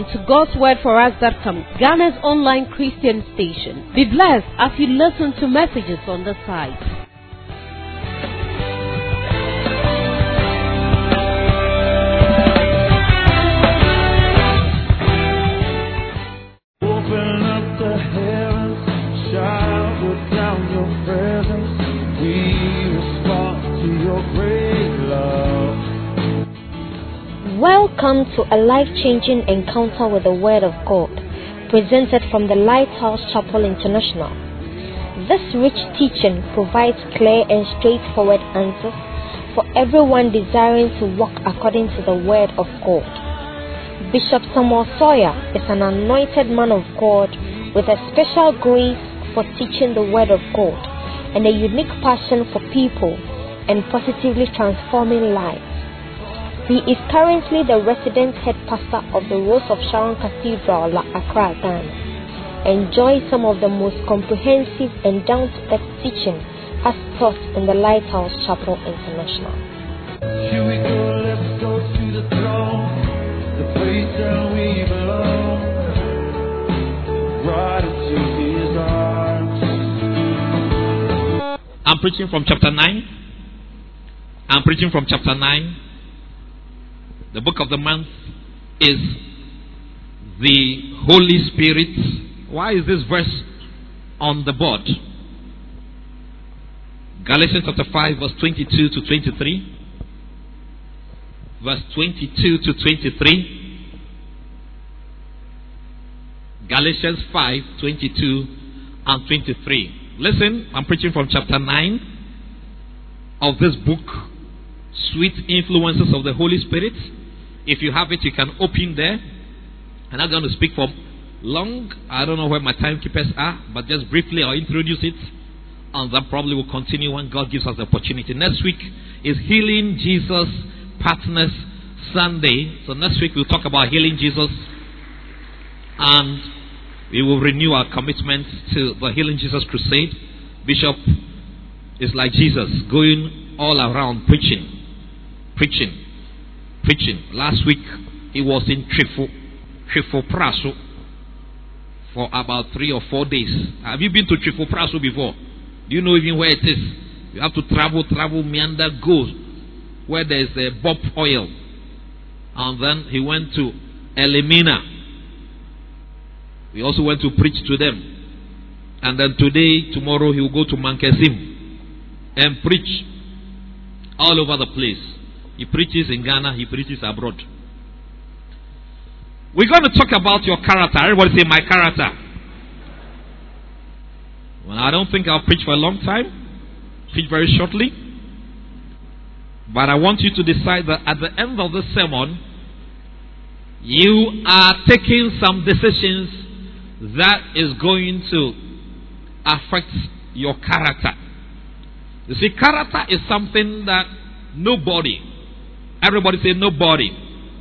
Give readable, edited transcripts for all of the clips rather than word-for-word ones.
welcome to God'sWordForUs.com, Ghana's online Christian station. Be blessed as you listen to messages on the site. Open up the heavens, shower down your presence. We respond to your great love. Welcome to a life-changing encounter with the Word of God, presented from the Lighthouse Chapel International. This rich teaching provides clear and straightforward answers for everyone desiring to walk according to the Word of God. Bishop Samuel Sawyer is an anointed man of God with a special grace for teaching the Word of God and a unique passion for people and positively transforming lives. He is currently the resident head pastor of the Rose of Sharon Cathedral, Accra, Ghana. Enjoy some of the most comprehensive and down-to-earth teaching as taught in the Lighthouse Chapel International. Here we go, let's go to the throne, the place that we belong, right into his arms. I'm preaching from chapter 9. The book of the month is the Holy Spirit. Why is this verse on the board? Galatians chapter 5 verse 22 to 23. Verse 22 to 23. Galatians 5, 22 and 23. Listen, I'm preaching from chapter 9 of this book, Sweet Influences of the Holy Spirit. If you have it, you can open there. I'm not going to speak for long. I don't know where my timekeepers are, but just briefly I'll introduce it, and that probably will continue when God gives us the opportunity. Next week is Healing Jesus Partners Sunday. So next week we'll talk about Healing Jesus, and we will renew our commitment to the Healing Jesus Crusade. Bishop is like Jesus, going all around preaching. Last week he was in Trifo Praso for about 3 or 4 days. Have you been to Trifo Praso before? Do you know even where it is? You have to travel, meander, go where there is a Bob oil. And then he went to Elimina. We also went to preach to them. And then tomorrow he will go to Mankesim and preach all over the place. He preaches in Ghana, he preaches abroad. We're going to talk about your character. Everybody say, my character. Well, I don't think I'll preach for a long time. Preach very shortly. But I want you to decide that at the end of the sermon, you are taking some decisions that is going to affect your character. You see, character is something that nobody, everybody say nobody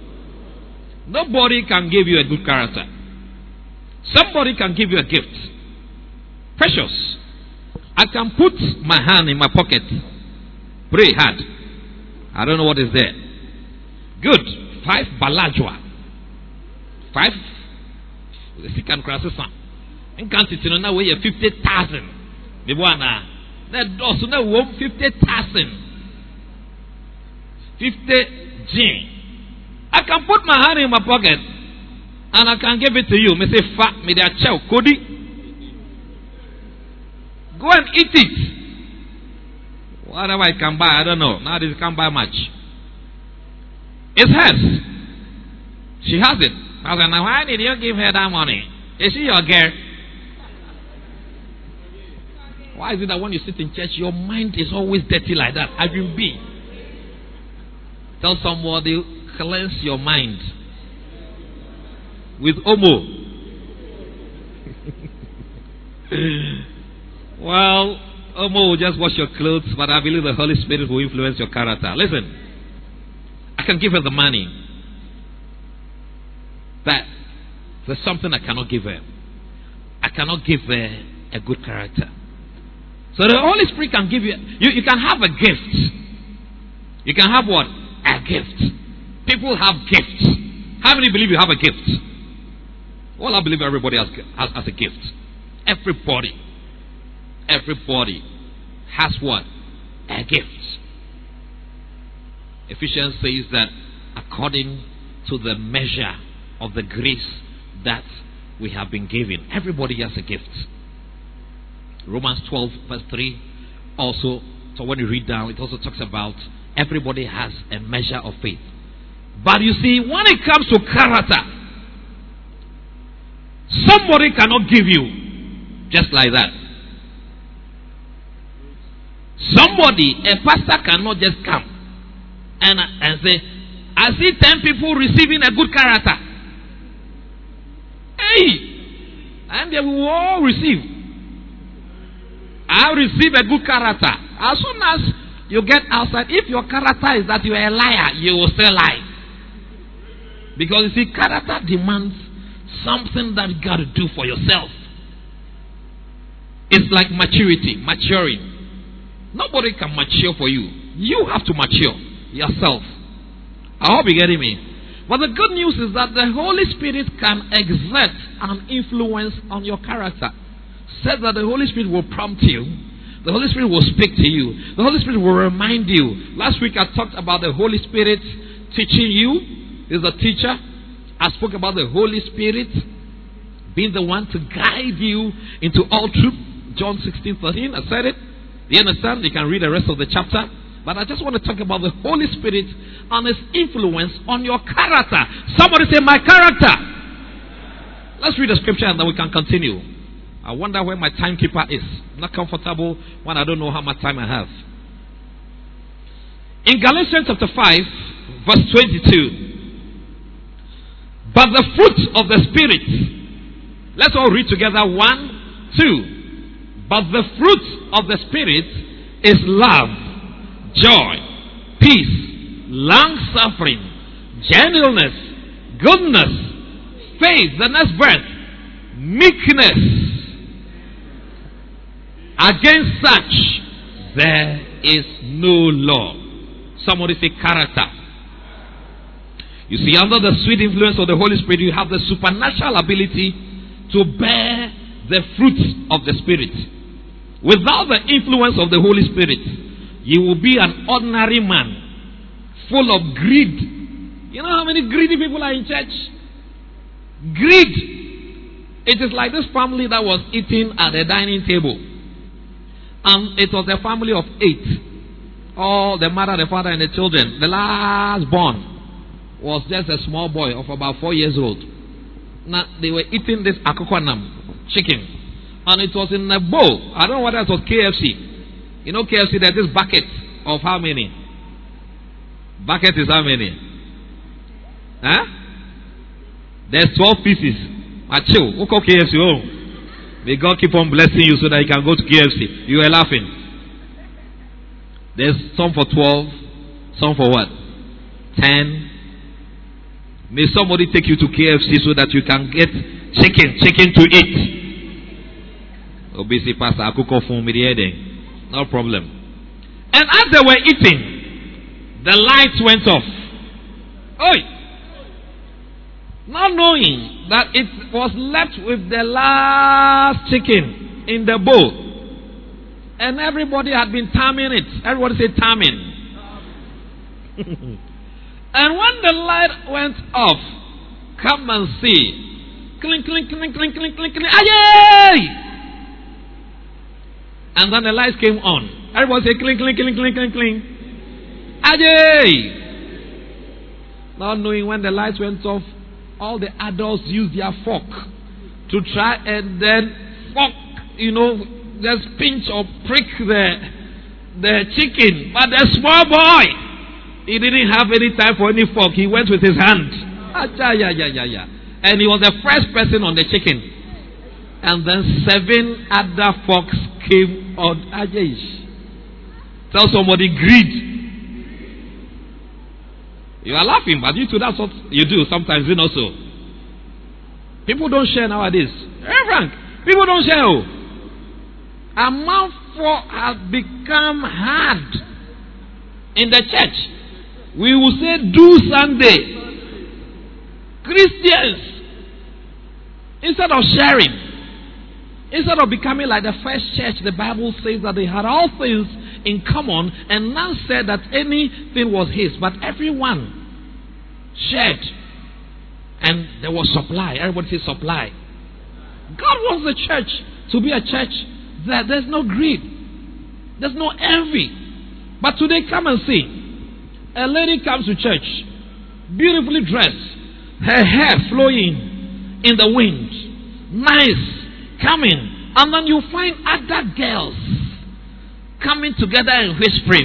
can give you a good character. Somebody can give you a gift. Precious. I can put my hand in my pocket, pray hard. I don't know what is there. Good. 5 balajwa. 5. If you can cross this one. And can't it now weigh 50,000. The one that does now 50,000. 50 G. I can put my hand in my pocket and I can give it to you. Me say fat me there chow Cody. Go and eat it. Whatever I can buy, I don't know. Nowadays you can't buy much. It's hers. She has it. I was like, now why did you give her that money? Is she your girl? Why is it that when you sit in church, your mind is always dirty like that? I will be. Tell somebody, cleanse your mind with Omo. Well, Omo will just wash your clothes, but I believe the Holy Spirit will influence your character. Listen, I can give her the money, but there's something I cannot give her. I cannot give her a good character. So the Holy Spirit can give you, you can have a gift. You can have what? A gift. People have gifts. How many believe you have a gift? Well, I believe everybody has a gift. Everybody has what? A gift. Ephesians says that according to the measure of the grace that we have been given, everybody has a gift. Romans 12 verse 3 also, so when you read down, it also talks about everybody has a measure of faith. But you see, when it comes to character, somebody cannot give you just like that. Somebody, a pastor cannot just come and say, I see 10 people receiving a good character. Hey! And they will all receive. I receive a good character. As soon as you get outside, if your character is that you are a liar, you will still lie. Because you see, character demands something that you got to do for yourself. It's like maturing. Nobody can mature for you. You have to mature yourself. I hope you're getting me. But the good news is that the Holy Spirit can exert an influence on your character. Said that the Holy Spirit will prompt you. The Holy Spirit will speak to you. The Holy Spirit will remind you. Last week I talked about the Holy Spirit teaching you. He's a teacher. I spoke about the Holy Spirit being the one to guide you into all truth. John 16:13. I said it. You understand? You can read the rest of the chapter. But I just want to talk about the Holy Spirit and His influence on your character. Somebody say, my character. Let's read the scripture and then we can continue. I wonder where my timekeeper is. I'm not comfortable when I don't know how much time I have. In Galatians chapter 5, verse 22. But the fruit of the Spirit. Let's all read together. 1, 2. But the fruit of the Spirit is love, joy, peace, long-suffering, gentleness, goodness, faith, the next verse, meekness. Against such, there is no law. Somebody say character. You see, under the sweet influence of the Holy Spirit, you have the supernatural ability to bear the fruits of the Spirit. Without the influence of the Holy Spirit, you will be an ordinary man, full of greed. You know how many greedy people are in church? Greed. It is like this family that was eating at the dining table. And it was a family of 8. All the mother, the father, and the children. The last born was just a small boy of about 4 years old. Now, they were eating this akokwanam, chicken. And it was in a bowl. I don't know whether it was KFC. You know KFC, there's this bucket of how many? Bucket is how many? Huh? There's 12 pieces. Achill. Who call KFC? Oh. May God keep on blessing you so that you can go to KFC. You are laughing. There's some for 12. Some for what? 10. May somebody take you to KFC so that you can get chicken to eat. Obviously, Pastor Akuko from no problem. And as they were eating, the lights went off. Oi! Not knowing that it was left with the last chicken in the bowl. And everybody had been timing it. Everybody say timing. And when the light went off, come and see. Clink, clink, clink, clink, clink, clink, clink. Aye! And then the lights came on. Everybody say clink, clink, clink, clink, clink, clink. Aye! Not knowing when the lights went off, all the adults used their fork to try and then fork, just pinch or prick the chicken. But the small boy, he didn't have any time for any fork. He went with his hand. And he was the first person on the chicken. And then 7 other forks came on. Tell somebody greed. You are laughing, but you too, that's what you do sometimes, so. People don't share nowadays. Hey, Frank, people don't share. A mouthful has become hard in the church. We will say, do Sunday. Christians. Instead of sharing, instead of becoming like the first church, the Bible says that they had all things in common, and none said that anything was his, but everyone shared. And there was supply. Everybody says supply. God wants the church to be a church that there's no greed, there's no envy. But today, come and see. A lady comes to church, beautifully dressed, her hair flowing in the wind, nice, coming, and then you find other girls coming together and whispering.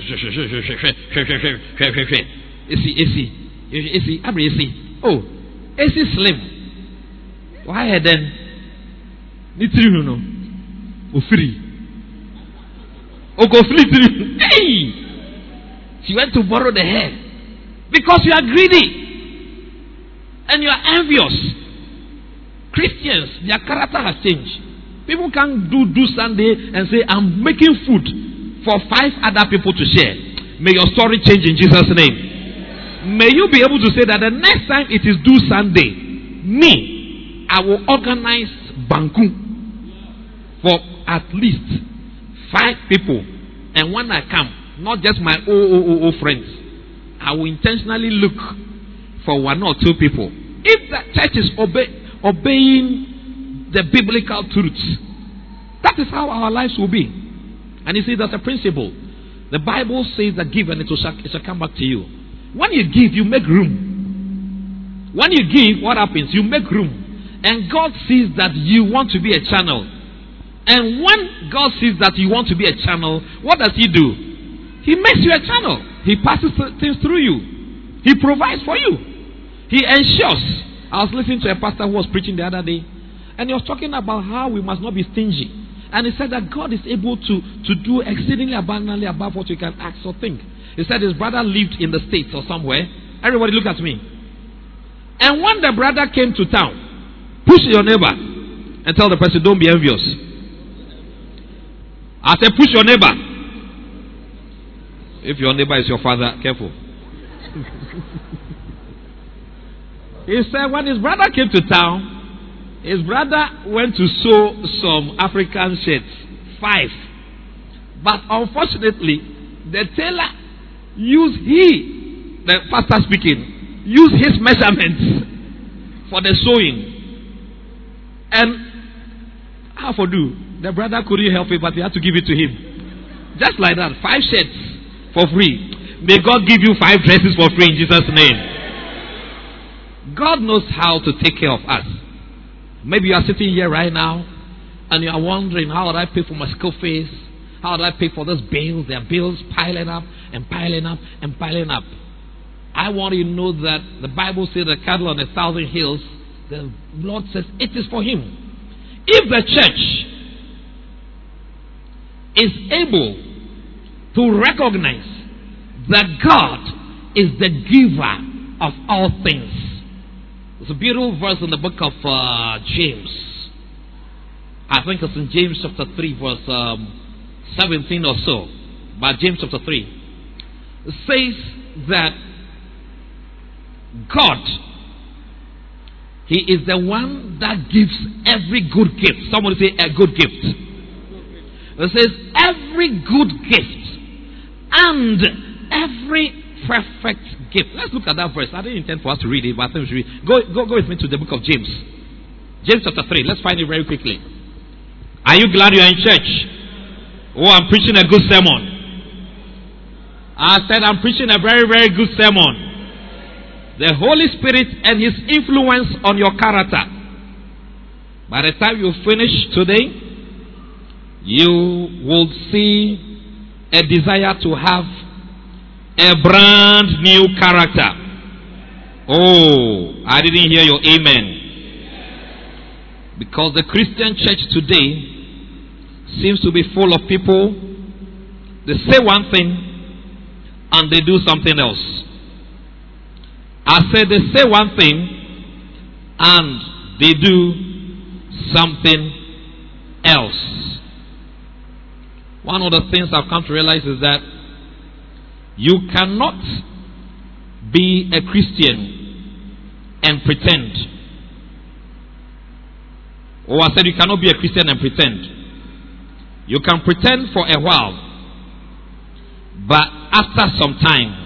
Oh, is he slim? Why then? No. Free. Oh, go free. Hey! She went to borrow the hair because you are greedy and you are envious. Christians, their character has changed. People can't do Sunday and say, I'm making food for 5 other people to share. May your story change in Jesus' name. May you be able to say that the next time it is due Sunday, me, I will organize banku for at least 5 people. And when I come, not just my friends, I will intentionally look for 1 or 2 people. If the church is obeying the biblical truths, that is how our lives will be. And you see, that's a principle. The Bible says that give and it shall come back to you. When you give, you make room. When you give, what happens? You make room. And God sees that you want to be a channel. And when God sees that you want to be a channel, what does He do? He makes you a channel. He passes things through you. He provides for you. He ensures. I was listening to a pastor who was preaching the other day, and he was talking about how we must not be stingy. And he said that God is able to do exceedingly abundantly above what you can ask or think. He said his brother lived in the States or somewhere. Everybody look at me. And when the brother came to town, push your neighbor and tell the person, don't be envious. I said, push your neighbor. If your neighbor is your father, careful. He said when his brother came to town, his brother went to sew some African shirts, 5. But unfortunately, the tailor the pastor speaking, used his measurements for the sewing. And how for do? The brother couldn't help it, but he had to give it to him. Just like that, 5 shirts for free. May God give you 5 dresses for free in Jesus' name. God knows how to take care of us. Maybe you are sitting here right now and you are wondering, how would I pay for my school fees? How would I pay for those bills? There are bills piling up and piling up and piling up. I want you to know that the Bible says the cattle on 1,000 hills, the Lord says it is for Him. If the church is able to recognize that God is the giver of all things. There's a beautiful verse in the book of James. I think it's in James chapter 3 verse 17 or so. But James chapter 3. It says that God, He is the one that gives every good gift. Somebody say a good gift. It says every good gift and every perfect gift. Let's look at that verse. I didn't intend for us to read it, but I think we should read. Go with me to the book of James. James chapter 3. Let's find it very quickly. Are you glad you are in church? Oh, I'm preaching a good sermon. I said I'm preaching a very, very good sermon. The Holy Spirit and His influence on your character. By the time you finish today, you will see a desire to have a brand new character. Oh, I didn't hear your amen. Because the Christian church today seems to be full of people. They say one thing and they do something else. I said they say one thing and they do something else. One of the things I've come to realize is that you cannot be a Christian and pretend. Oh, I said you cannot be a Christian and pretend. You can pretend for a while, but after some time,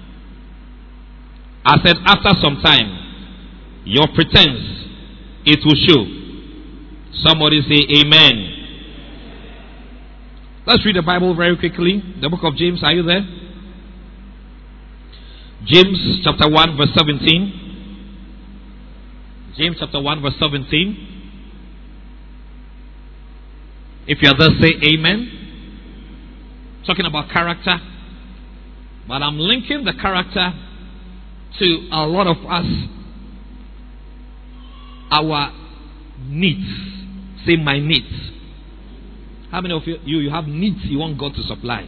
I said after some time, your pretense, it will show. Somebody say amen. Let's read the Bible very quickly. The book of James, are you there? James chapter 1 verse 17. James chapter 1 verse 17. If you are there, say amen. Talking about character. But I'm linking the character to a lot of us. Our needs. Say my needs. How many of you have needs you want God to supply?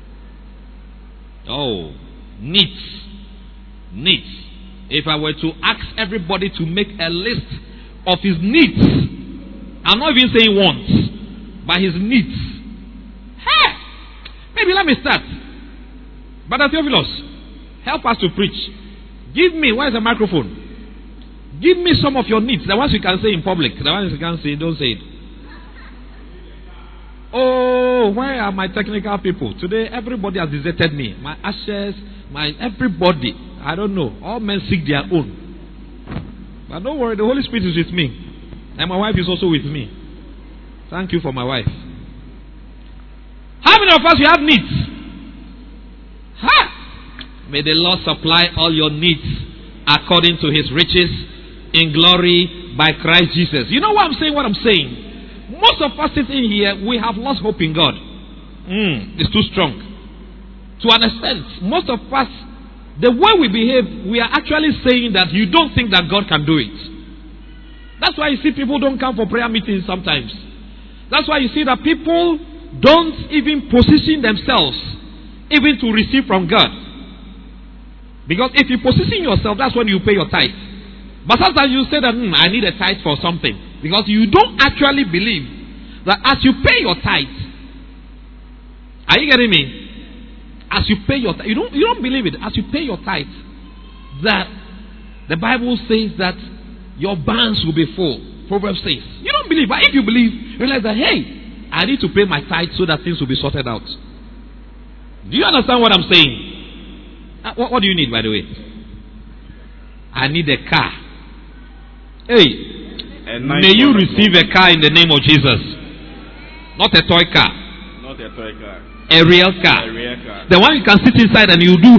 Oh, needs. Needs. If I were to ask everybody to make a list of his needs, I'm not even saying wants, but his needs. Hey! Maybe let me start. Brother Theophilus, help us to preach. Give me, where's the microphone? Give me some of your needs. The ones you can say in public. The ones you can't say, don't say it. Oh, where are my technical people? Today, everybody has deserted me. My ashes, everybody. I don't know. All men seek their own. But don't worry, the Holy Spirit is with me. And my wife is also with me. Thank you for my wife. How many of us you have needs? Ha! May the Lord supply all your needs according to his riches in glory by Christ Jesus. You know why I'm saying what I'm saying? Most of us sitting here, we have lost hope in God. It's too strong. To an extent, most of us, the way we behave, we are actually saying that you don't think that God can do it. That's why you see people don't come for prayer meetings sometimes. That's why you see that people don't even position themselves even to receive from God. Because if you position yourself, that's when you pay your tithe. But sometimes you say that, I need a tithe for something. Because you don't actually believe that as you pay your tithe, are you getting me? As you pay your tithe, you don't believe it. As you pay your tithe, that the Bible says that your barns will be full. Proverbs says. You don't believe, but if you believe, you realize that, hey, I need to pay my tithe so that things will be sorted out. Do you understand what I'm saying? What do you need, by the way? I need a car. Hey, may you receive a car in the name of Jesus. Not a toy car. Not a toy car. A real car. A real car. The one you can sit inside and you do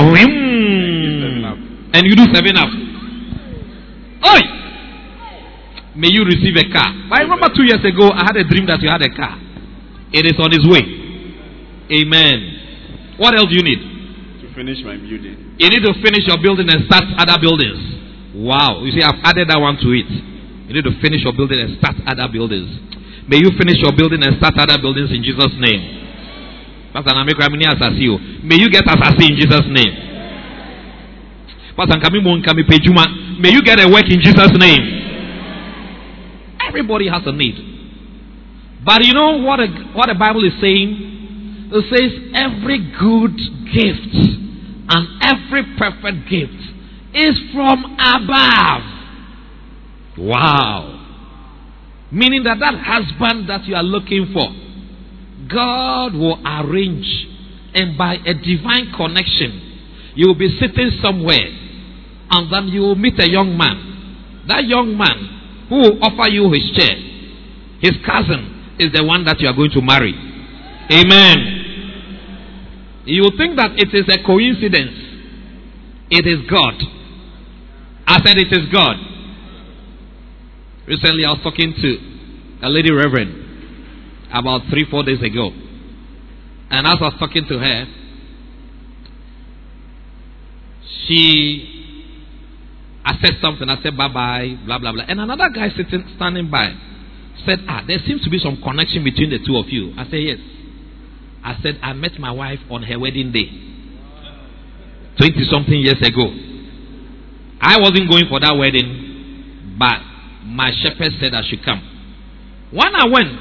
and you do 7 up. Oi! May you receive a car. I remember 2 years ago I had a dream that you had a car. It is on its way. Amen. What else do you need? To finish my building. You need to finish your building and start other buildings. Wow. You see, I've added that one to it. You need to finish your building and start other buildings. May you finish your building and start other buildings in Jesus' name. May you get assassin in Jesus' name. May you get a work in Jesus' name. Everybody has a need. But you know what the Bible is saying? It says every good gift and every perfect gift is from above. Wow. Meaning that husband that you are looking for, God will arrange, and by a divine connection, you will be sitting somewhere and then you will meet a young man. That young man who will offer you his chair, his cousin, is the one that you are going to marry. Amen. You will think that it is a coincidence. It is God. I said it is God. Recently I was talking to a lady reverend about 3-4 days ago. And as I was talking to her, I said something. I said bye-bye, blah, blah, blah. And another guy standing by said, there seems to be some connection between the two of you. I said, yes. I said, I met my wife on her wedding day 20-something years ago. I wasn't going for that wedding, but my shepherd said I should come. When I went,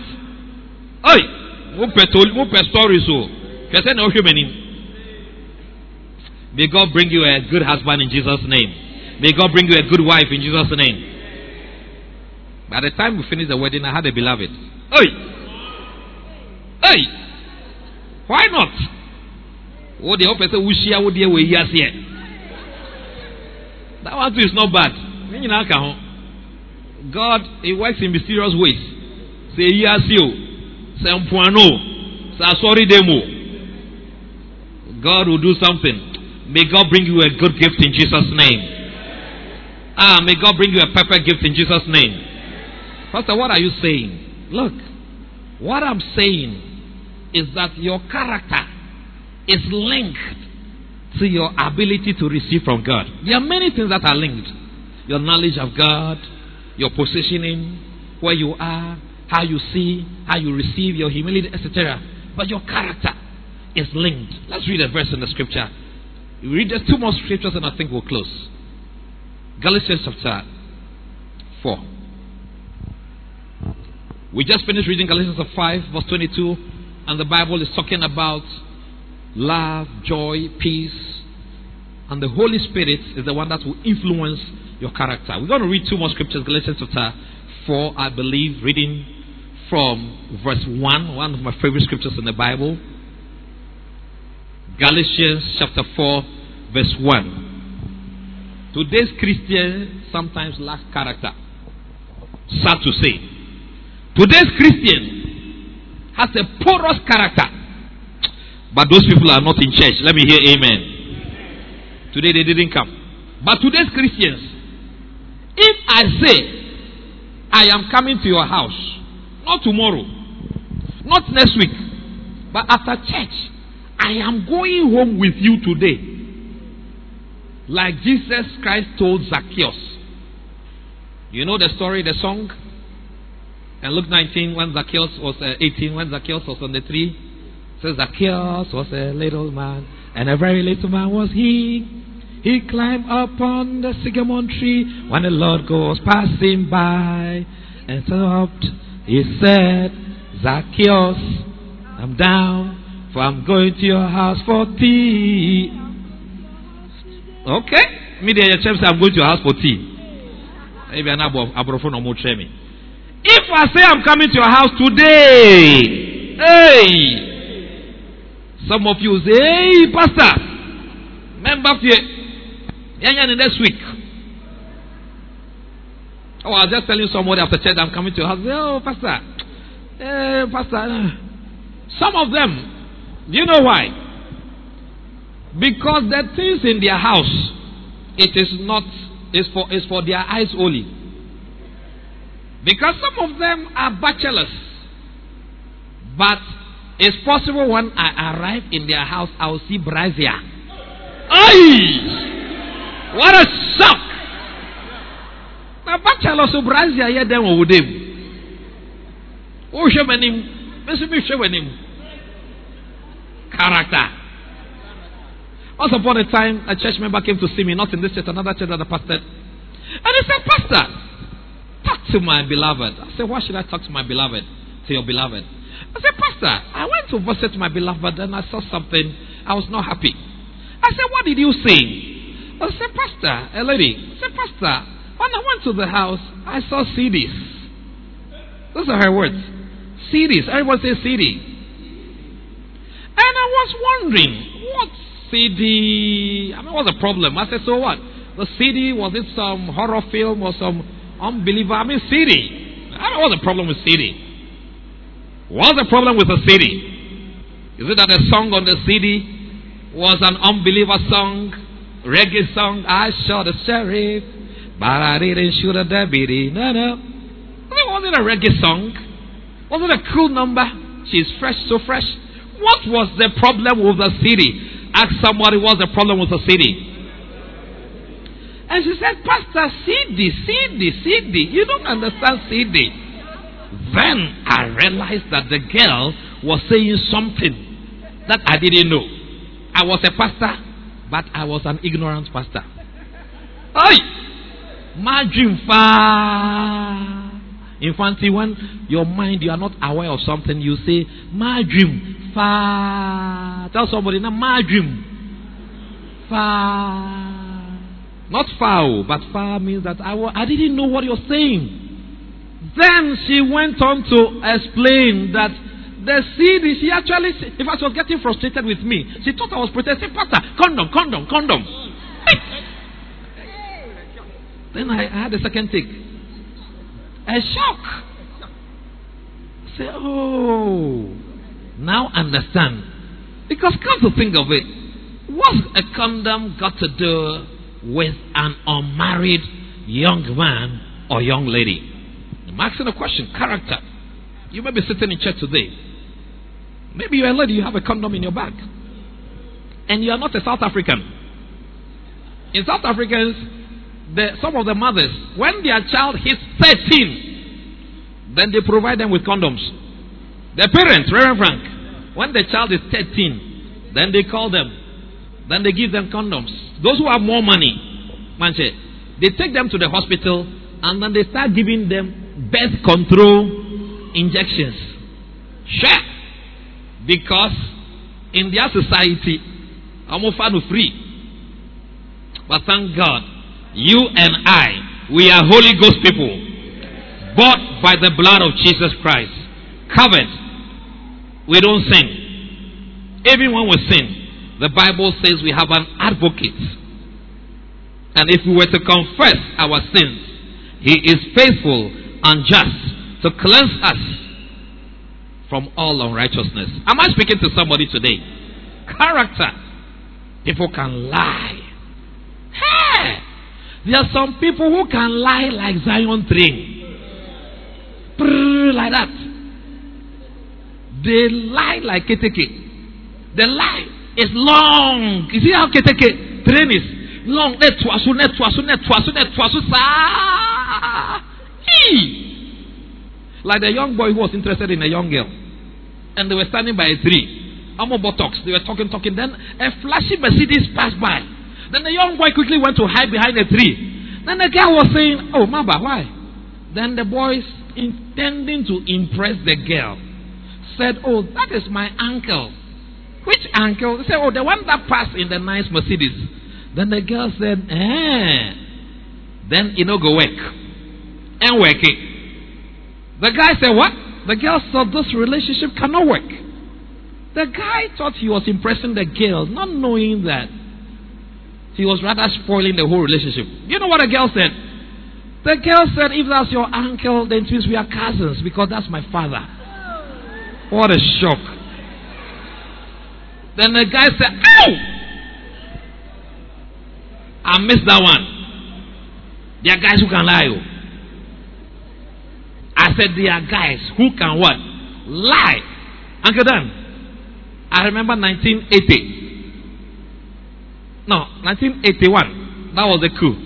may God bring you a good husband in Jesus' name. May God bring you a good wife in Jesus' name. By the time we finished the wedding, I had a beloved. Hey! Hey! Why not? Oh, the opposite Wushia would deal with yes here. That one too is not bad. God, He works in mysterious ways. Say yes you. Say umpuano. Say sorry demo. God will do something. May God bring you a good gift in Jesus' name. May God bring you a perfect gift in Jesus' name. Pastor, what are you saying? Look, what I'm saying is that your character is linked to your ability to receive from God. There are many things that are linked. Your knowledge of God, your positioning, where you are, how you see, how you receive, your humility, etc. But your character is linked. Let's read a verse in the scripture. We read just 2 more scriptures and I think we'll close. Galatians chapter 4. We just finished reading Galatians 5 verse 22, and the Bible is talking about love, joy, peace, and the Holy Spirit is the one that will influence your character. We're going to read 2 more scriptures. Galatians chapter 4, I believe, reading from verse 1, one of my favorite scriptures in the Bible. Galatians chapter 4 verse 1. Today's Christian sometimes lack character. Sad to say. Today's Christian has a porous character. But those people are not in church. Let me hear amen. Today they didn't come. But today's Christians, if I say I am coming to your house, not tomorrow, not next week, but after church, I am going home with you today. Like Jesus Christ told Zacchaeus. You know the story, the song? And Luke 19, when Zacchaeus was 18, when Zacchaeus was on the tree, it says Zacchaeus was a little man, and a very little man was he. He climbed up on the sycamore tree when the Lord goes passing by, and stopped. He said, Zacchaeus, I'm down, for I'm going to your house for tea. Okay? Me there, your church say I'm going to your house for tea. Maybe I'm no more me. If I say I'm coming to your house today, hey, some of you say, hey, pastor, remember next week. Oh, I was just telling somebody after church I'm coming to your house. Oh, pastor, pastor. Some of them, do you know why? Because the things in their house, it is not, it's for their eyes only. Because some of them are bachelors. But it's possible when I arrive in their house, I will see brazier. Ay! What a shock! Now bachelors of brazier here then with them. Oh, show my name. Show my name. Character. Once upon a time, a church member came to see me, not in this church, another church that I pastored. And he said, Pastor, talk to my beloved. I said, why should I talk to my beloved? To your beloved. I said, Pastor, I went to visit my beloved and I saw something. I was not happy. I said, what did you say? I said, Pastor, a lady. I said, Pastor, when I went to the house, I saw CDs. Those are her words. CDs. Everyone says CD. And I was wondering, what CD? I mean, what's the problem? I said, so what? The CD, was it some horror film or some unbeliever? I mean, CD. I don't know what's the problem with CD. What's the problem with the CD? Is it that the song on the CD was an unbeliever song? Reggae song? I shot the sheriff, but I didn't shoot a deputy. No. Was it a reggae song? Was it a cool number? She's fresh, so fresh. What was the problem with the CD? Ask somebody what's the problem with the CD. And she said, Pastor, CD. You don't understand CD. Then I realized that the girl was saying something that I didn't know. I was a pastor, but I was an ignorant pastor. Hey! My dream far. Infancy, when your mind, you are not aware of something, you say, my dream far. Tell somebody, now my dream far. Not foul, but far means that I didn't know what you're saying. Then she went on to explain that the seed is, she actually, in fact, she was getting frustrated with me. She thought I was protesting, Pastor, condom, condom, condom. Then I had a second take. A shock. Say, oh, now understand. Because come to think of it, what's a condom got to do with an unmarried young man or young lady? I'm asking a question. Character. You may be sitting in church today. Maybe you're a lady, you have a condom in your bag. And you are not a South African. In South Africans, some of the mothers, when their child hits 13, then they provide them with condoms. Their parents, Reverend Frank, when the child is 13, then they call them. Then they give them condoms. Those who have more money, manche, they take them to the hospital and then they start giving them birth control injections. Sure. Because in their society, I'm free. But thank God, you and I, we are Holy Ghost people, bought by the blood of Jesus Christ, covered. We don't sin. Even when we sin, the Bible says we have an advocate. And if we were to confess our sins, He is faithful and just to cleanse us from all unrighteousness. Am I speaking to somebody today? Character. People can lie. Hey! There are some people who can lie like Zion train. Like that. They lie like keteke. The lie is long. You see how keteke train is long? Like the young boy who was interested in a young girl. And they were standing by a tree. Amo buttocks. They were talking. Then a flashy Mercedes passed by. Then the young boy quickly went to hide behind a tree. Then the girl was saying, oh, Maba, why? Then the boys, intending to impress the girl, said, oh, that is my uncle. Which uncle? They said, oh, the one that passed in the nice Mercedes. Then the girl said, then you know, go work. And work it. The guy said, what? The girl said, this relationship cannot work. The guy thought he was impressing the girl, not knowing that he was rather spoiling the whole relationship. You know what the girl said? The girl said, if that's your uncle, then it means we are cousins, because that's my father. What a shock. Then the guy said, ow! I missed that one. There are guys who can lie. I said there are guys who can what? Lie. Uncle Dan, I remember 1980. No, 1981. That was the coup.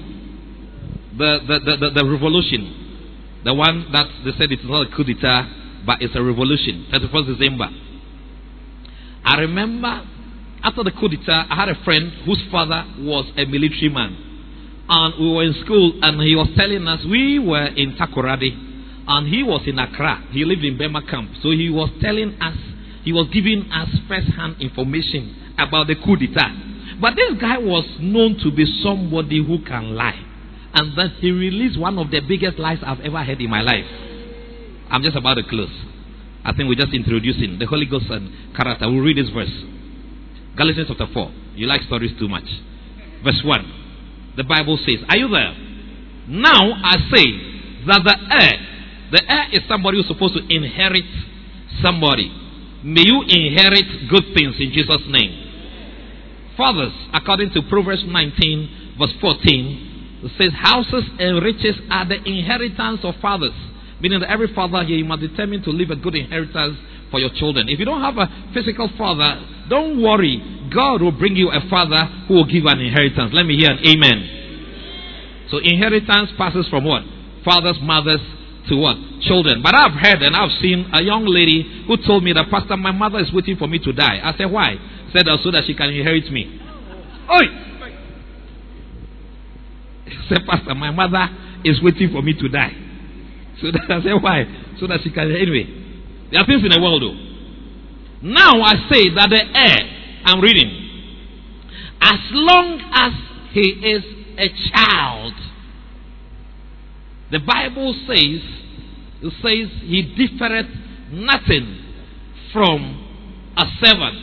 The revolution. The one that they said it's not a coup d'etat, but it's a revolution. 31st December. I remember after the coup d'etat, I had a friend whose father was a military man. And we were in school and he was telling us, we were in Takoradi and he was in Accra. He lived in Bema camp. So he was telling us, he was giving us first-hand information about the coup d'etat. But this guy was known to be somebody who can lie. And that he released one of the biggest lies I've ever heard in my life. I'm just about to close. I think we're just introducing the Holy Ghost and character. We'll read this verse. Galatians chapter 4. You like stories too much. Verse 1. The Bible says, are you there? Now I say that the heir is somebody who's supposed to inherit somebody. May you inherit good things in Jesus' name. Fathers, according to Proverbs 19 verse 14, it says, houses and riches are the inheritance of fathers. Meaning that every father here, you must determine to leave a good inheritance for your children. If you don't have a physical father, don't worry. God will bring you a father who will give an inheritance. Let me hear an amen. So inheritance passes from what? Fathers, mothers to what? Children. But I've heard and I've seen a young lady who told me that, Pastor, my mother is waiting for me to die. I said, why? Said, so that she can inherit me. Oi! Said, Pastor, my mother is waiting for me to die. So that I said, why? So that she can. Anyway, there are things in the world though. Now I say that the heir, I'm reading, as long as he is a child, the Bible says It says, he differeth nothing from a servant,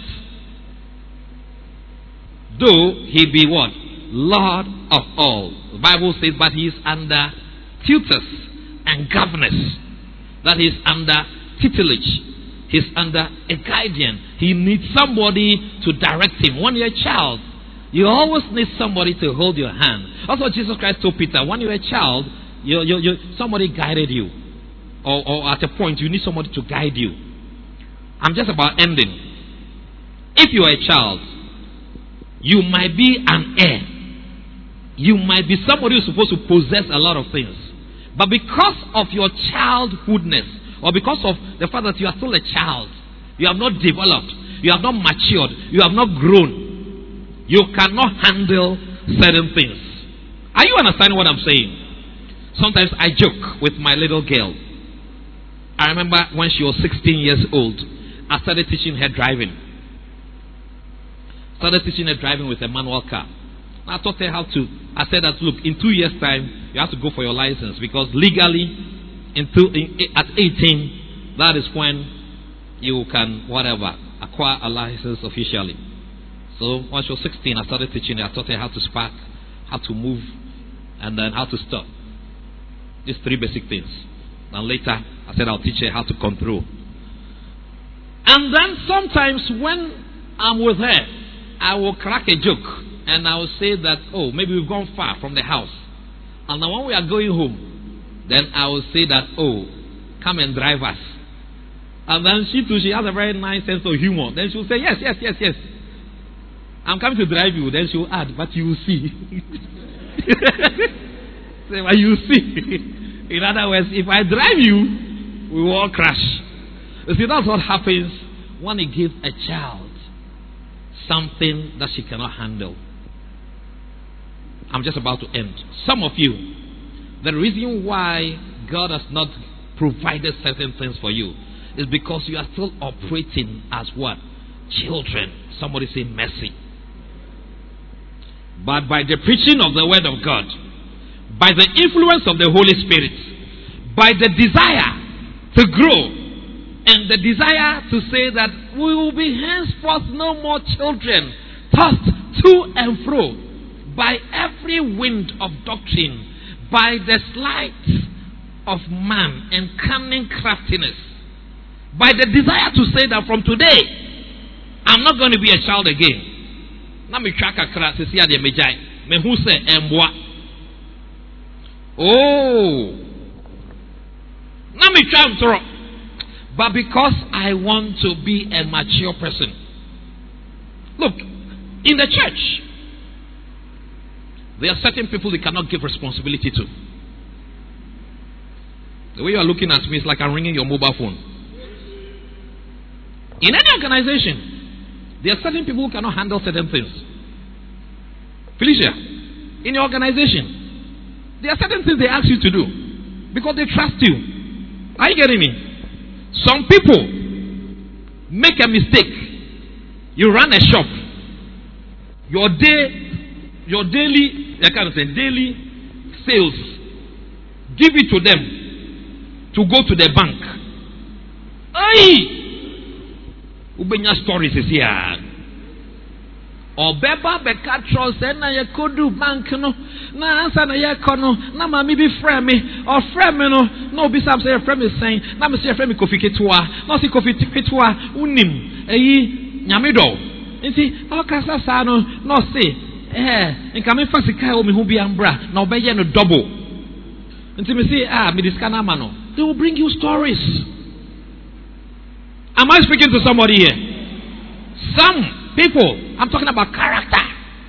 though he be what? Lord of all. The Bible says, but he is under tutors and governors. That is under tutelage. He's under a guardian. He needs somebody to direct him. When you're a child, you always need somebody to hold your hand. That's what Jesus Christ told Peter. When you're a child, somebody guided you. Or at a point, you need somebody to guide you. I'm just about ending. If you are a child, you might be an heir. You might be somebody who's supposed to possess a lot of things. But because of your childhoodness, or because of the fact that you are still a child, you have not developed, you have not matured, you have not grown, you cannot handle certain things. Are you understanding what I'm saying? Sometimes I joke with my little girl. I remember when she was 16 years old, I started teaching her driving. Started teaching her driving with a manual car. I taught her how to. I said that, look, in 2 years' time, you have to go for your license, because legally, at 18, that is when you can, acquire a license officially. So when she was 16, I started teaching her. I taught her how to spark, how to move, and then how to stop. These 3 basic things. And later, I said I'll teach her how to control. And then sometimes when I'm with her, I will crack a joke. And I will say that, oh, maybe we've gone far from the house. And then when we are going home, then I will say that, oh, come and drive us. And then she too, she has a very nice sense of humor. Then she will say, yes. I'm coming to drive you. Then she will add, but you will see. Say, but you will see. In other words, if I drive you, we will all crash. You see, that's what happens when you give a child something that she cannot handle. I'm just about to end. Some of you, the reason why God has not provided certain things for you is because you are still operating as what? Children. Somebody say mercy. But by the preaching of the word of God, by the influence of the Holy Spirit, by the desire to grow, and the desire to say that we will be henceforth no more children, tossed to and fro by every wind of doctrine, by the sleight of man and cunning craftiness, by the desire to say that from today, I'm not going to be a child again. Oh, but because I want to be a mature person. Look, in the church, there are certain people they cannot give responsibility to. The way you are looking at me is like I'm ringing your mobile phone. In any organization, there are certain people who cannot handle certain things. Felicia, in your organization, there are certain things they ask you to do because they trust you. Are you getting me? Some people make a mistake. You run a shop. Your daily sales, give it to them to go to the bank. Ubenya stories is here. Or beba beka trust na ye kodu bank no na answer na ye kono na ma mi bi frame me or frame me no bi sam say frame me saying na me say frame me Kofi Ketua no si Kofi Ketua unim eyi nyame do nti o kasa sa no say nka me fa sika o me hu bi ambra na obeye no double nti me say me diska na ma no. They will bring you stories. Am I speaking to somebody here? Some people, I'm talking about character.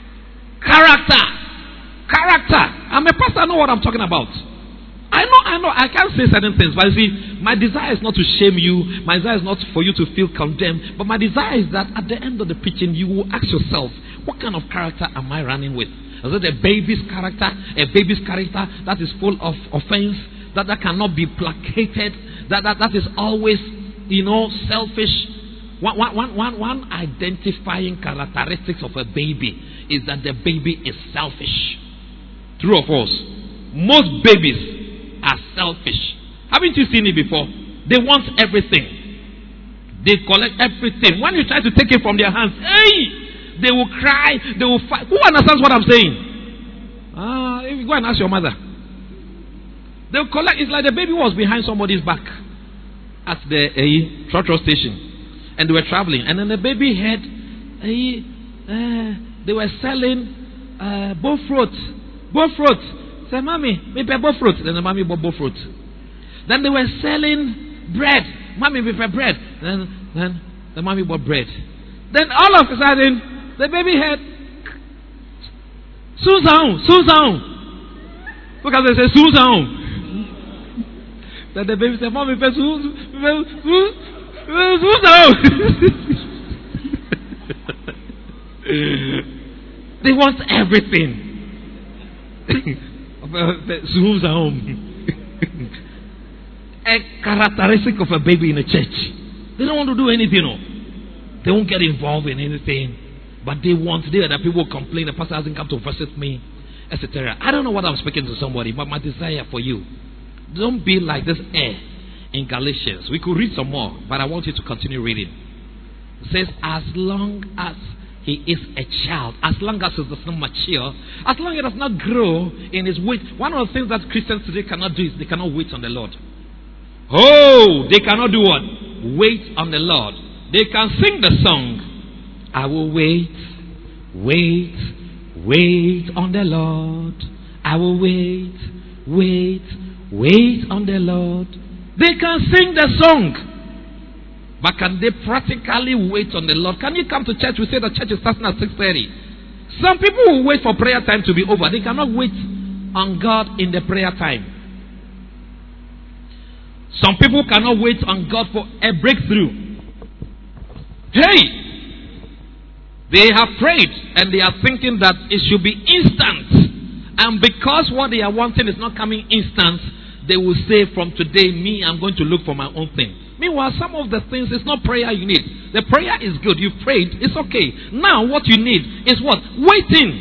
I'm a pastor, I know what I'm talking about. I know, I can't say certain things, but you see, my desire is not to shame you, my desire is not for you to feel condemned, but my desire is that at the end of the preaching, you will ask yourself, what kind of character am I running with? Is it a baby's character that is full of offense, that cannot be placated, that is always, selfish? One identifying characteristics of a baby is that the baby is selfish. True or false? Most babies are selfish. Haven't you seen it before? They want everything. They collect everything. When you try to take it from their hands, hey, they will cry, they will fight. Who understands what I'm saying? If you go and ask your mother. They'll collect. It's like the baby was behind somebody's back at the trotro station, and they were traveling, and then the baby heard they were selling both fruit. Say, mommy, maybe both fruit. Then the mommy bought both fruit. Then they were selling bread. Mommy, maybe bread. Then the mommy bought bread. Then all of a sudden, the baby heard Susan. Because they say Susan. Then the baby said, mommy, Susan. They want everything. A characteristic of a baby in a church. They don't want to do anything. No. They won't get involved in anything. But they want that people complain. The pastor hasn't come to visit me, etc. I don't know what I'm speaking to somebody, but my desire for you, don't be like this air in Galatians. We could read some more, but I want you to continue reading. It says, as long as he is a child, as long as he does not mature, as long as he does not grow in his weight. One of the things that Christians today cannot do is they cannot wait on the Lord. Oh, they cannot do what? Wait on the Lord. They can sing the song, I will wait on the Lord. I will wait on the Lord. They can sing the song, but can they practically wait on the Lord? Can you come to church? We say the church is starting at 6:30. Some people will wait for prayer time to be over. They cannot wait on God in the prayer time. Some people cannot wait on God for a breakthrough. Hey! They have prayed and they are thinking that it should be instant. And because what they are wanting is not coming instant, they will say, from today, I'm going to look for my own thing. Meanwhile, some of the things, it's not prayer you need. The prayer is good. You've prayed. It's okay. Now what you need is what? Waiting.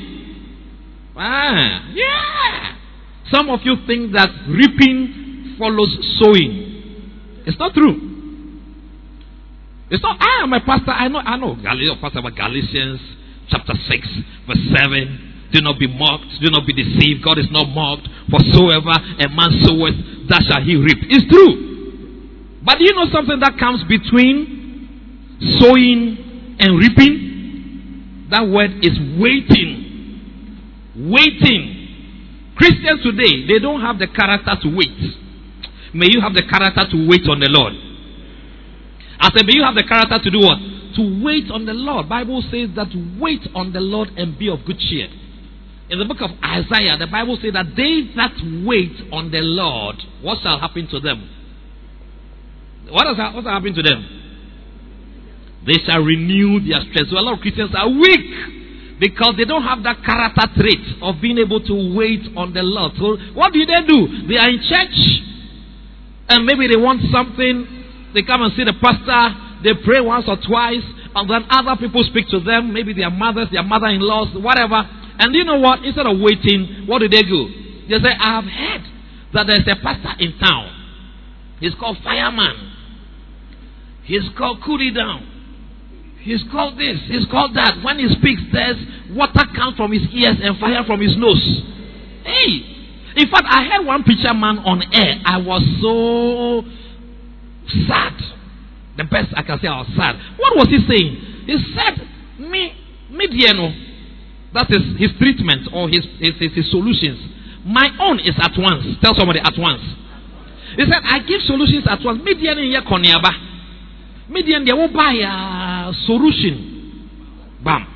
Yeah. Some of you think that reaping follows sowing. It's not true. It's not, I am a pastor. I know. Pastor about Galatians chapter 6, verse 7. Do not be mocked. Do not be deceived. God is not mocked. For soever a man soweth, that shall he reap. It's true. But do you know something that comes between sowing and reaping? That word is waiting. Waiting. Christians today, they don't have the character to wait. May you have the character to wait on the Lord. I said, may you have the character to do what? To wait on the Lord. Bible says that wait on the Lord and be of good cheer. In the book of Isaiah, the Bible says that they that wait on the Lord, what shall happen to them? What shall happen to them? They shall renew their strength. So a lot of Christians are weak because they don't have that character trait of being able to wait on the Lord. So what do? They are in church and maybe they want something. They come and see the pastor. They pray once or twice, and then other people speak to them. Maybe their mothers, their mother-in-laws, whatever. And you know what? Instead of waiting, what do? They say, I have heard that there's a pastor in town. He's called Fireman. He's called Cool Down. He's called this. He's called that. When he speaks, there's water comes from his ears and fire from his nose. Hey! In fact, I heard one preacher man on air. I was so sad. The best I can say, I was sad. What was he saying? He said, Mediano. That is his treatment or his solutions. My own is at once. Tell somebody at once. He said, I give solutions at once. Median in Yakoniaba. Median, they will buy a solution. Bam.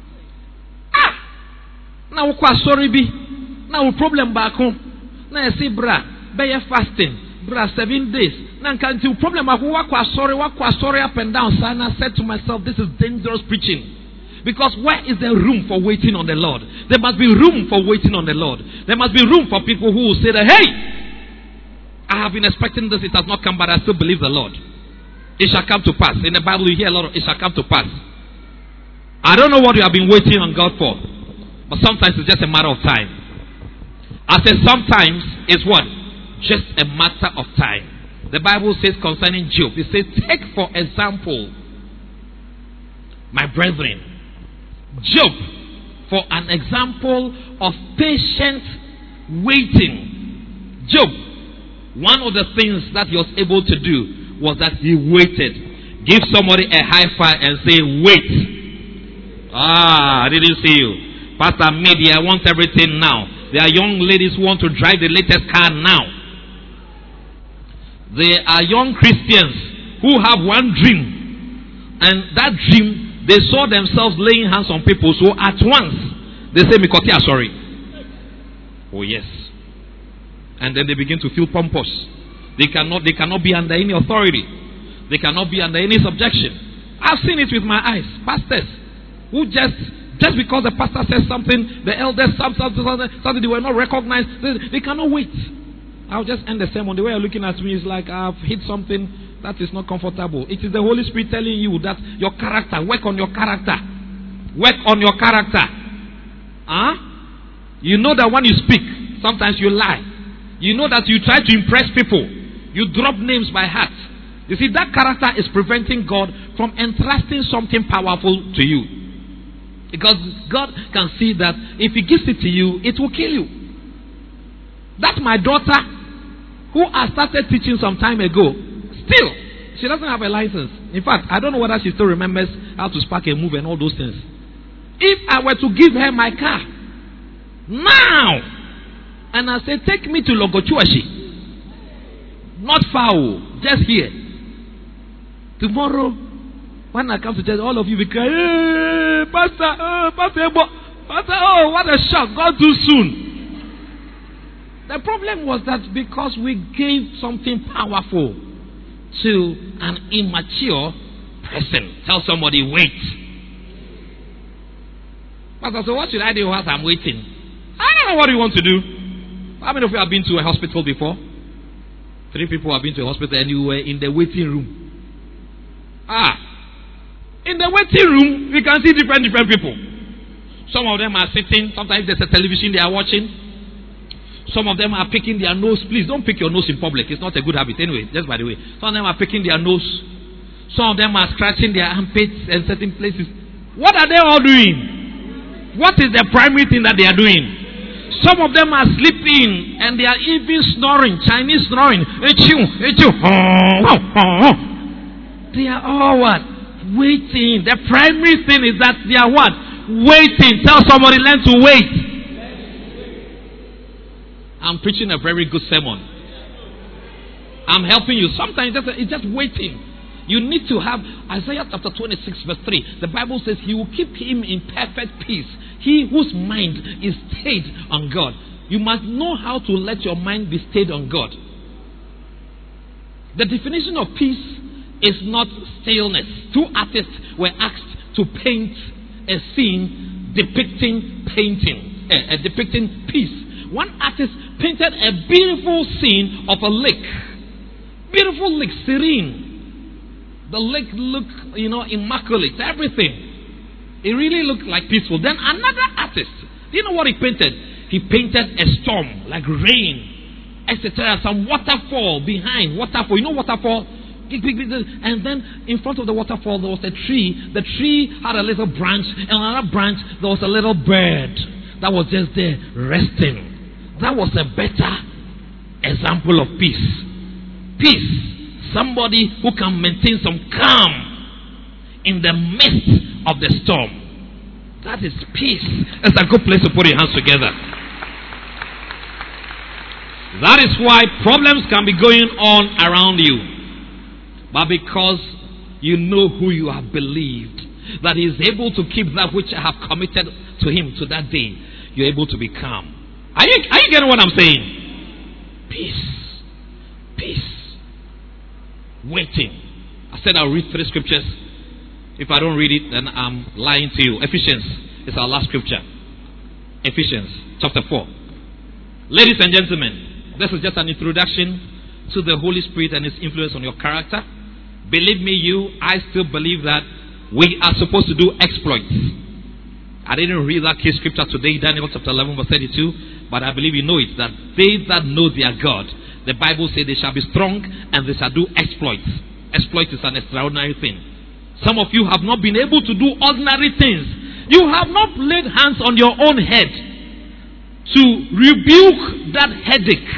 Now, sorry be. Now, problem back home. Now, I say, bra, be fasting. Bra, 7 days. Now, can't you problem? I sorry up and down. So I said to myself, this is dangerous preaching. Because where is there room for waiting on the Lord? There must be room for waiting on the Lord. There must be room for people who will say that, hey, I have been expecting this, it has not come, but I still believe the Lord. It shall come to pass. In the Bible you hear a lot of, it shall come to pass. I don't know what you have been waiting on God for, but sometimes it's just a matter of time. I said sometimes it's what? just a matter of time. The Bible says concerning Job, it says, take for example, my brethren, Job, for an example of patient waiting. Job, one of the things that he was able to do was that he waited. Give somebody a high five and say, wait. I didn't see you. Pastor Media wants everything now. There are young ladies who want to drive the latest car now. There are young Christians who have one dream. And that dream, they saw themselves laying hands on people. So at once, they say, Mikotia, sorry. Oh yes. And then they begin to feel pompous. They cannot be under any authority. They cannot be under any subjection. I've seen it with my eyes. Pastors who just because the pastor says something, the elders something they were not recognized, they cannot wait. I'll just end the sermon. The way you're looking at me is like I've hit something that is not comfortable. It is the Holy Spirit telling you that your character, work on your character. Work on your character. You know that when you speak, sometimes you lie. You know that you try to impress people. You drop names by heart. You see, that character is preventing God from entrusting something powerful to you. Because God can see that if He gives it to you, it will kill you. That's my daughter, who I started teaching some time ago. Still, she doesn't have a license. In fact, I don't know whether she still remembers how to spark a move and all those things. If I were to give her my car now, and I say, take me to Logochuashi, not far, just here. Tomorrow, when I come to church, all of you will cry, hey, Pastor, oh, what a shock, gone too soon. The problem was that because we gave something powerful to an immature person. Tell somebody, wait. Pastor, so what should I do whilst I'm waiting? I don't know what you want to do. How many of you have been to a hospital before? 3 people have been to a hospital and you were in the waiting room. In the waiting room, we can see different people. Some of them are sitting. Sometimes there's a television they are watching. Some of them are picking their nose. Please don't pick your nose in public. It's not a good habit. Anyway, just by the way. Some of them are picking their nose. Some of them are scratching their armpits in certain places. What are they all doing? What is the primary thing that they are doing? Some of them are sleeping and they are even snoring. Chinese snoring. They are all what? Waiting. The primary thing is that they are what? Waiting. Tell somebody, learn to wait. I'm preaching a very good sermon. I'm helping you. Sometimes it's just waiting. You need to have Isaiah chapter 26 verse 3. The Bible says He will keep him in perfect peace, he whose mind is stayed on God. You must know how to let your mind be stayed on God. The definition of peace is not stillness. 2 artists were asked to paint a scene depicting depicting peace. One artist painted a beautiful scene of a lake. Beautiful lake, serene. The lake looked, immaculate, everything. It really looked like peaceful. Then another artist, do you know what he painted? He painted a storm, like rain, etc. Some waterfall behind. Waterfall, you know waterfall? And then in front of the waterfall there was a tree. The tree had a little branch, and on another branch there was a little bird that was just there resting. That was a better example of peace. Peace. Somebody who can maintain some calm in the midst of the storm. That is peace. That's a good place to put your hands together. That is why problems can be going on around you. But because you know who you have believed, that He is able to keep that which I have committed to Him to that day, you're able to be calm. Are you getting what I'm saying? Peace. Peace. Waiting. I said I'll read 3 scriptures. If I don't read it, then I'm lying to you. Ephesians is our last scripture. Ephesians chapter 4. Ladies and gentlemen, this is just an introduction to the Holy Spirit and His influence on your character. Believe me, I still believe that we are supposed to do exploits. I didn't read that key scripture today, Daniel chapter 11 verse 32, but I believe you know it, that they that know their God, The Bible says they shall be strong and they shall do exploits. Exploit is an extraordinary thing. Some of you have not been able to do ordinary things. You have not laid hands on your own head to rebuke that headache.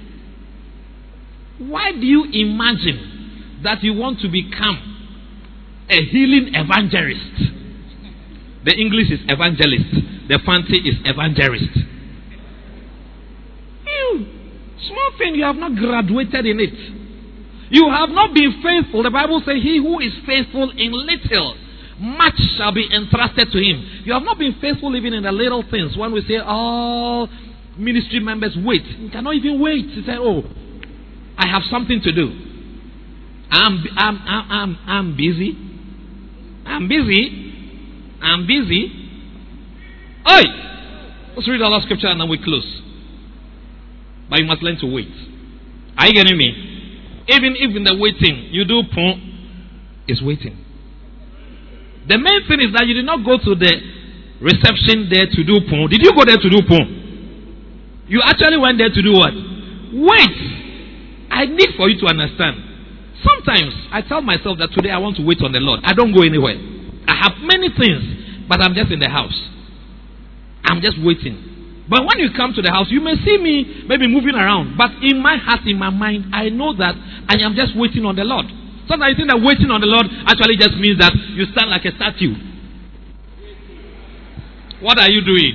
Why do you imagine that you want to become a healing evangelist? The English is evangelist. The fancy is evangelist. You, small thing, you have not graduated in it. You have not been faithful. The Bible says, he who is faithful in little, much shall be entrusted to him. You have not been faithful even in the little things. When we say, all ministry members wait. You cannot even wait. You say, oh, I have something to do. I'm busy. I'm busy. Oi! Let's read the last scripture and then we close. But you must learn to wait. Are you getting me? Even if in the waiting, you do it's waiting. The main thing is that you did not go to the reception there to do porn. Did you go there to do porn? You actually went there to do what? Wait. I need for you to understand. Sometimes I tell myself that today I want to wait on the Lord. I don't go anywhere. I have many things, but I'm just in the house. I'm just waiting. But when you come to the house, you may see me maybe moving around. But in my heart, in my mind, I know that I am just waiting on the Lord. Sometimes I think that waiting on the Lord actually just means that you stand like a statue. What are you doing?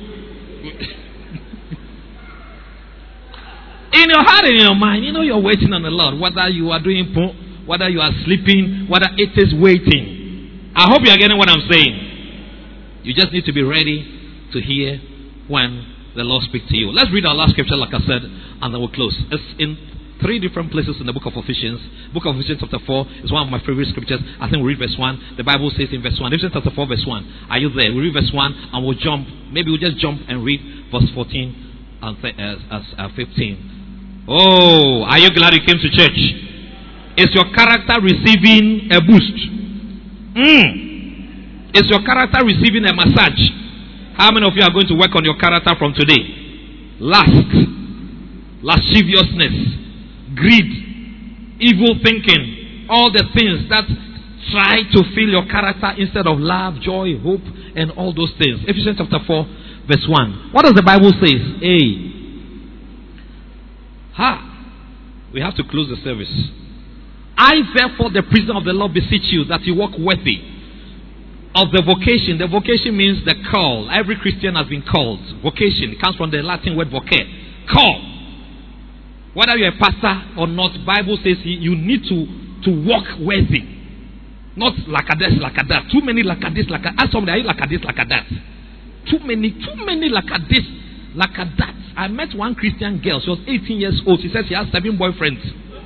In your heart and in your mind, you know you're waiting on the Lord. Whether you are doing porn, whether you are sleeping, whether it is waiting. I hope you are getting what I'm saying. You just need to be ready to hear when the Lord speaks to you. Let's read our last scripture, like I said, and then we'll close. It's in 3 different places in the book of Ephesians. Book of Ephesians chapter 4 is one of my favorite scriptures. I think we read verse 1. The Bible says in verse 1. Ephesians chapter 4 verse 1. Are you there? We read verse 1 and we'll jump. Maybe we'll just jump and read verse 14 and 15. Oh, are you glad you came to church? Is your character receiving a boost? Is your character receiving a massage? How many of you are going to work on your character from today? Lasciviousness, greed, evil thinking, all the things that try to fill your character instead of love, joy, hope, and all those things. Ephesians chapter 4, verse 1. What does the Bible say? We have to close the service. I therefore, the prisoner of the Lord, beseech you that you walk worthy of the vocation. The vocation means the call. Every Christian has been called. Vocation, it comes from the Latin word vocare. Call. Whether you're a pastor or not, Bible says you need to walk worthy. Not like a this, like a that. Too many like a this, like a that. Ask somebody, are you like a this, like a that? Too many like a this, like a that. I met one Christian girl. She was 18 years old. She said she has 7 boyfriends.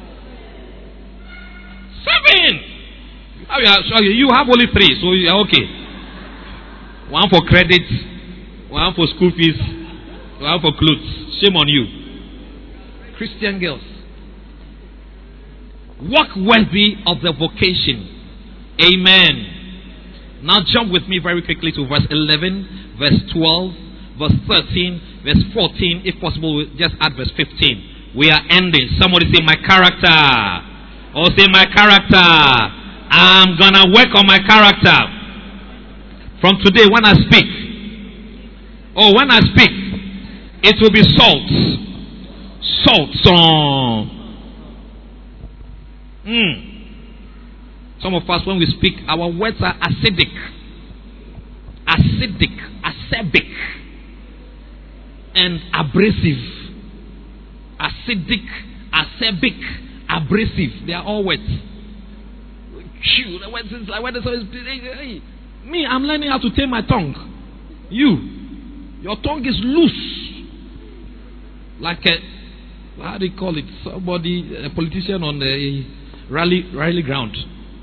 7! You have only 3, so you are okay. One for credit, one for school fees, one for clothes. Shame on you. Christian girls. Walk worthy of the vocation. Amen. Now jump with me very quickly to verse 11, verse 12, verse 13, verse 14. If possible, we'll just add verse 15. We are ending. Somebody say my character. Or say my character. I'm gonna work on my character. From today, when I speak, it will be salt. Some of us, when we speak, our words are acidic, acerbic, and abrasive. Acidic, acerbic, abrasive. They are all words. Me, I'm learning how to tame my tongue. Your tongue is loose. Like a, how do you call it? Somebody, a politician on the rally ground.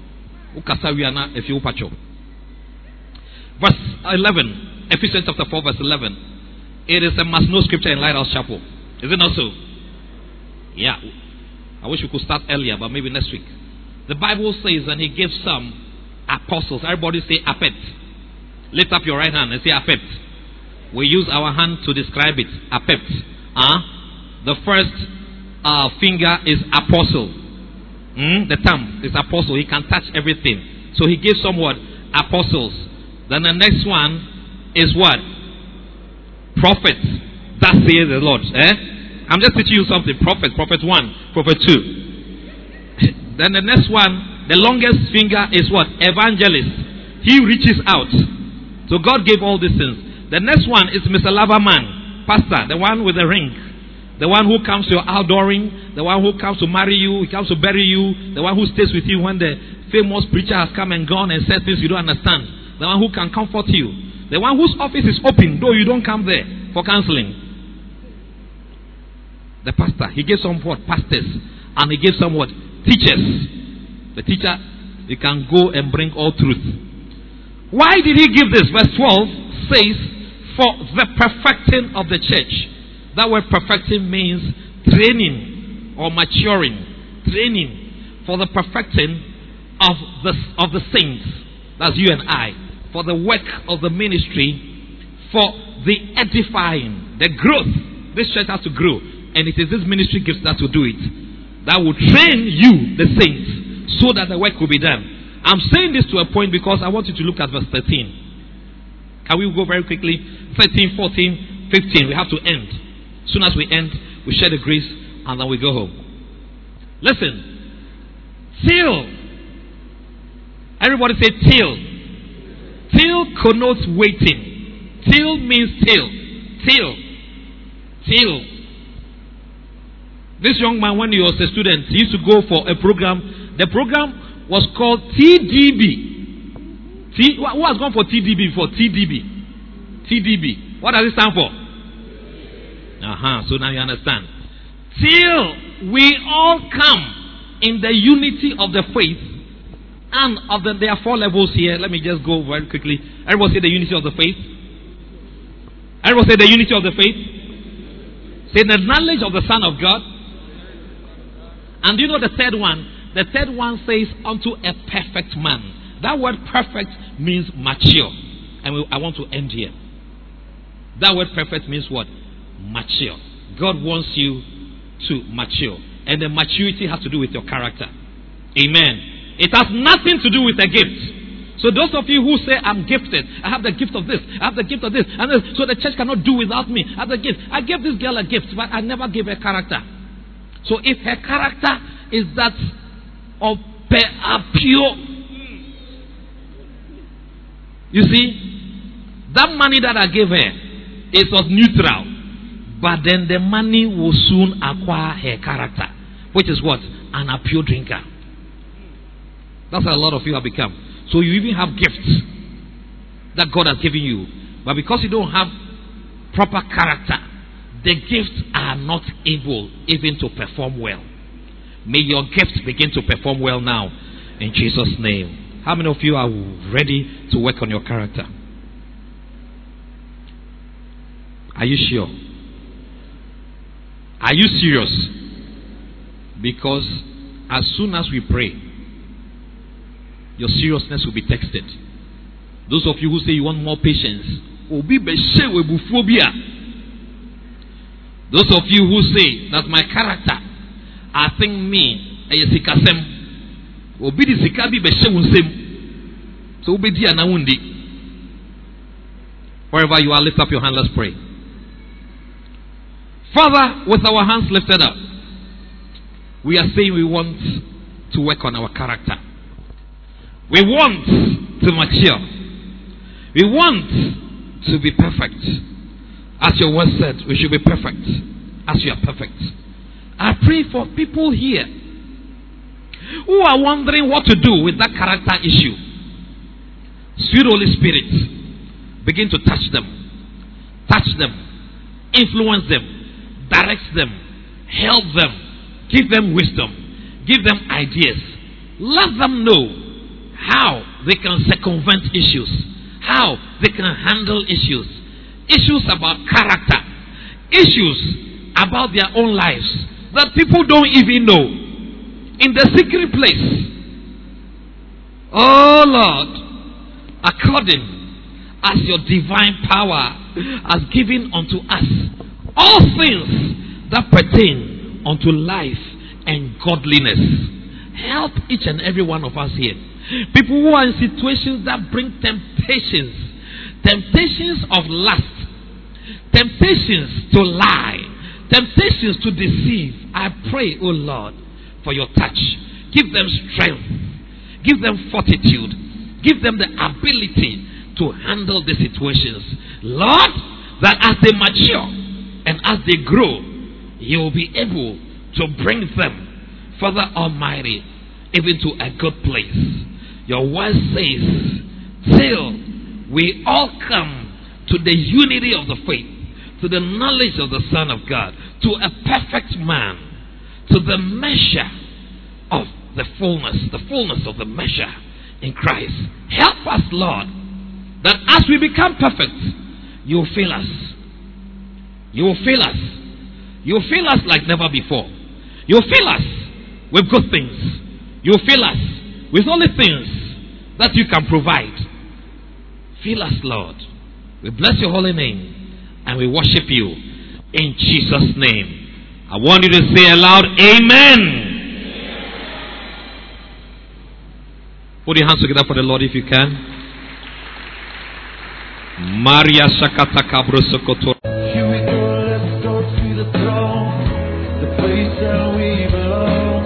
Verse 11, Ephesians chapter 4, verse 11. It is a must-know scripture in Lighthouse Chapel. Is it not so? Yeah. I wish we could start earlier, but maybe next week. The Bible says, and he gave some apostles. Everybody say apet. Lift up your right hand and say apet. We use our hand to describe it. Apet. The first finger is apostle. The thumb is apostle. He can touch everything. So he gave some what? Apostles. Then the next one is what? Prophets. That says the Lord. I'm just teaching you something. Prophet 1, prophet 2. Then the next one, the longest finger is what? Evangelist. He reaches out. So God gave all these things. The next one is Mr. Lavaman, pastor, the one with the ring. The one who comes to your outdooring, the one who comes to marry you, he comes to bury you, the one who stays with you when the famous preacher has come and gone and said things you don't understand, the one who can comfort you, the one whose office is open, though you don't come there for counseling. The pastor, he gave some what? Pastors. And he gave some what? Teachers. The teacher, you can go and bring all truth. Why did he give this? Verse 12 says, for the perfecting of the church. That word perfecting means training or maturing. Training for the perfecting of the saints. That's you and I. For the work of the ministry. For the edifying. The growth. This church has to grow. And it is this ministry gifts that will do it. That will train you, the saints, so that the work will be done. I'm saying this to a point because I want you to look at verse 13. Can we go very quickly? 13, 14, 15. We have to end. As soon as we end, we share the grace and then we go home. Listen. Till. Everybody say till. Till connotes waiting. Till means till. Till. Till. This young man, when he was a student, he used to go for a program. The program was called TDB. Who has gone for TDB before? TDB. TDB. What does it stand for? So now you understand. Till we all come in the unity of the faith and of the, there are 4 levels here. Let me just go very quickly. Everybody say the unity of the faith. Everybody say the unity of the faith. Say the knowledge of the Son of God. And you know the third one? The third one says unto a perfect man. That word perfect means mature. And I want to end here. That word perfect means what? Mature. God wants you to mature. And the maturity has to do with your character. Amen. It has nothing to do with a gift. So those of you who say, I'm gifted, I have the gift of this, I have the gift of this, and this, so the church cannot do without me. I have the gift. I gave this girl a gift, but I never gave her character. So if her character is that of pure, you see, that money that I gave her is of neutral, but then the money will soon acquire her character, which is what? An pure drinker. That's how a lot of you have become. So you even have gifts that God has given you, but because you don't have proper character, the gifts are not able even to perform well. May your gifts begin to perform well now in Jesus' name. How many of you are ready to work on your character? Are you sure? Are you serious? Because as soon as we pray, your seriousness will be tested. Those of you who say you want more patience, those of you who say that my character, I think me, wherever you are, lift up your hand, let's pray. Father, with our hands lifted up, we are saying we want to work on our character. We want to mature. We want to be perfect. As your word said, we should be perfect as you are perfect. I pray for people here who are wondering what to do with that character issue. Sweet Holy Spirit, begin to touch them, influence them, direct them, help them, give them wisdom, give them ideas. Let them know how they can circumvent issues, how they can handle issues. Issues about character, issues about their own lives that people don't even know. In the secret place, oh Lord, according as your divine power has given unto us all things that pertain unto life and godliness. Help each and every one of us here. People who are in situations that bring temptations. Temptations of lust. Temptations to lie. Temptations to deceive. I pray, oh Lord, for your touch. Give them strength. Give them fortitude. Give them the ability to handle the situations. Lord, that as they mature and as they grow, you will be able to bring them, Father Almighty, even to a good place. Your word says, till we all come to the unity of the faith, to the knowledge of the Son of God, to a perfect man, to the measure of the fullness of the measure in Christ. Help us, Lord, that as we become perfect, you will fill us. You will fill us. You will fill us like never before. You will fill us with good things. You will fill us with only things that you can provide. Fill us, Lord. We bless your holy name and we worship you in Jesus' name. I want you to say aloud, Amen. Put your hands together for the Lord if you can. Maria Shakata Kabro Sokoto. Here we go, let's go to the throne, the place that we belong,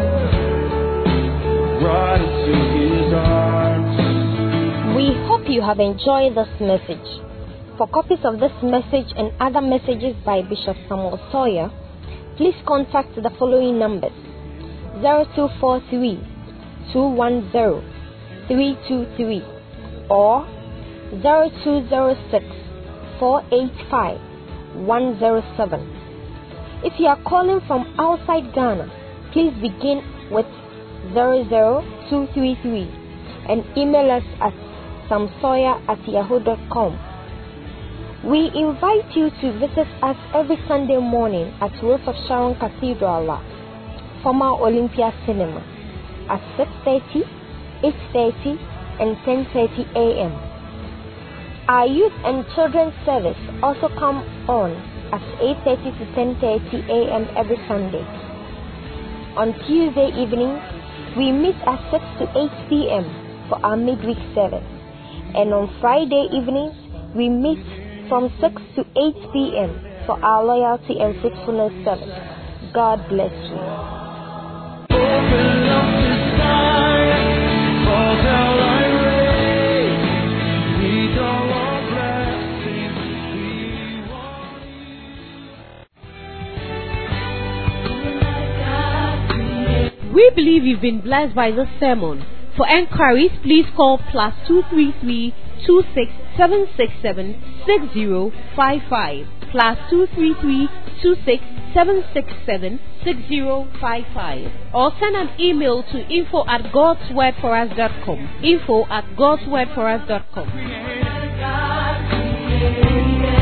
right into his arms. We hope you have enjoyed this message. For copies of this message and other messages by Bishop Samuel Sawyer, please contact the following numbers: 0243 210 323 or 0206 485 107. If you are calling from outside Ghana, please begin with 00233 and email us at samsawyer@yahoo.com. We invite you to visit us every Sunday morning at Rose of Sharon Cathedral, former Olympia Cinema, at 6:30, 8:30 and 10:30 a.m. Our youth and children's service also come on at 8:30 to 10:30 a.m. every Sunday. On Tuesday evenings, we meet at 6 to 8 p.m. for our midweek service. And on Friday evenings, we meet from 6 to 8 p.m. for our loyalty and faithfulness service. God bless you. Open up the sky, fall down like rain. We don't want blessings, we want you. We believe you've been blessed by this sermon. For enquiries, please call +233 26 767 6055 +233 26 767 6055 or send an email to info@godswordforus.com. info@godswordforus.com.